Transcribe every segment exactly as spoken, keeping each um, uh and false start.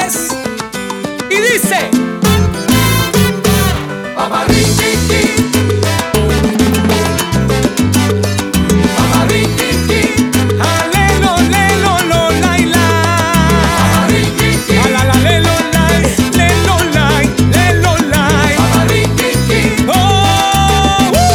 Timbales. Y dice: Paparriquiti, paparriquiti, alelo, lelo, lo, lai, lai. paparriquiti, Alala, lelo, lai, lelo, lai, lelo, lai. paparriquiti. Oh, uh.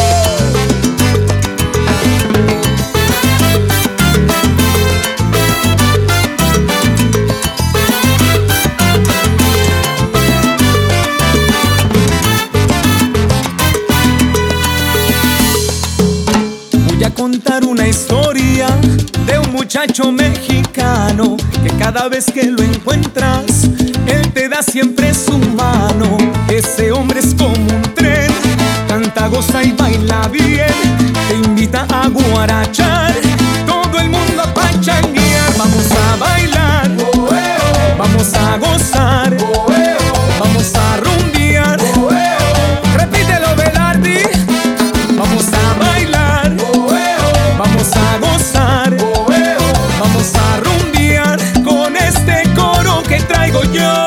Voy a contar una historia de un muchacho mexicano que cada vez que lo encuentras, él te da siempre su mano. Ese hombre es como un tren, canta, goza y baila bien, te invita a guarachar, todo el mundo a pachanguear. Vamos a bailar, vamos a gozar, vamos a rumbear. Repítelo, Velardi. Vamos a bailar, vamos a gozar, vamos a rumbear con este coro que traigo yo.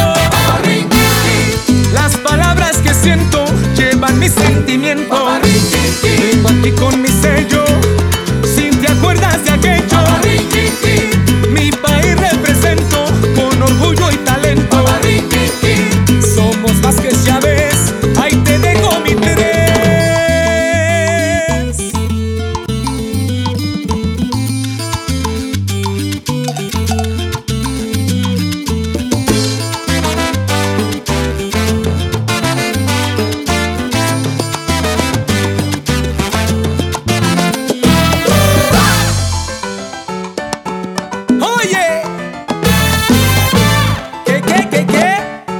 Las palabras que siento llevan mi sentimiento. Vengo aquí con mi sello, si te acuerdas de aquello. Mi país represento con orgullo y talento. Somos Vázquez Chávez, ahí te dejo mi tres. Oye, ¿qué, qué, qué, qué?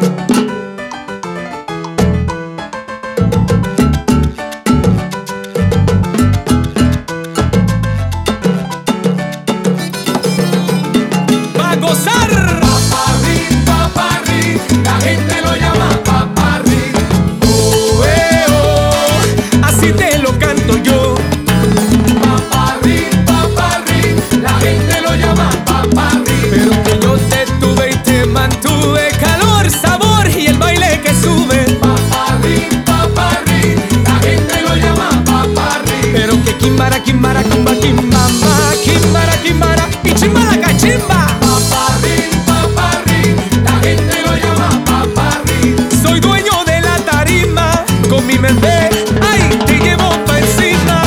Va a gozar. Paparri, paparri, la gente lo llama paparri. Oh, eh, oh, así te lo canto yo. Paparri, paparri, la gente lo llama paparri. Pero que yo te tuve y te mantuve, calor, sabor y el baile que sube. Paparri, paparri, la gente lo llama paparri. Pero que quimbara, quimbara, cumba, quimbamba, quimbara, quimbara y chimba la cachimba. Paparri, paparri, la gente lo llama paparri. Soy dueño de la tarima, con mi bebé, ay, te llevo pa' encima.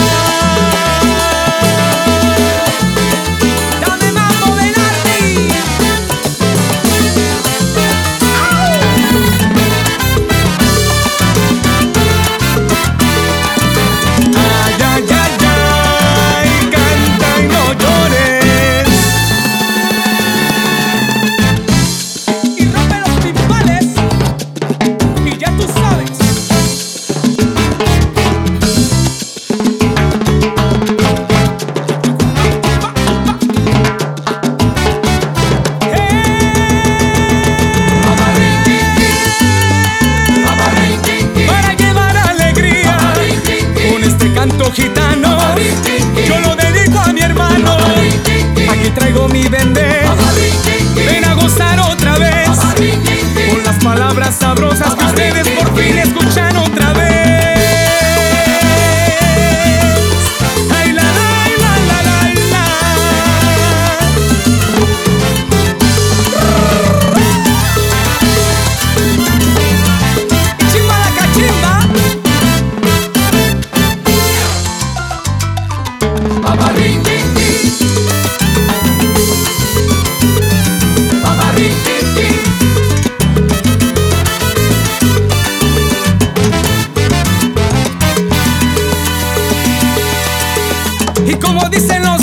Dame mambo, Velardi. Ay, ay, ay, ay, canta y no llores. Y rompe los timbales, y ya tú sabes. Para llevar alegría con este canto gitano, yo lo dedico a mi hermano. Aquí traigo mi bebé, ven a gozar otra vez con las palabras sabrosas que ustedes por fin escuchan otra vez. Ay, la, la, la, la, la, la. Chimba la cachimba. Y como dicen los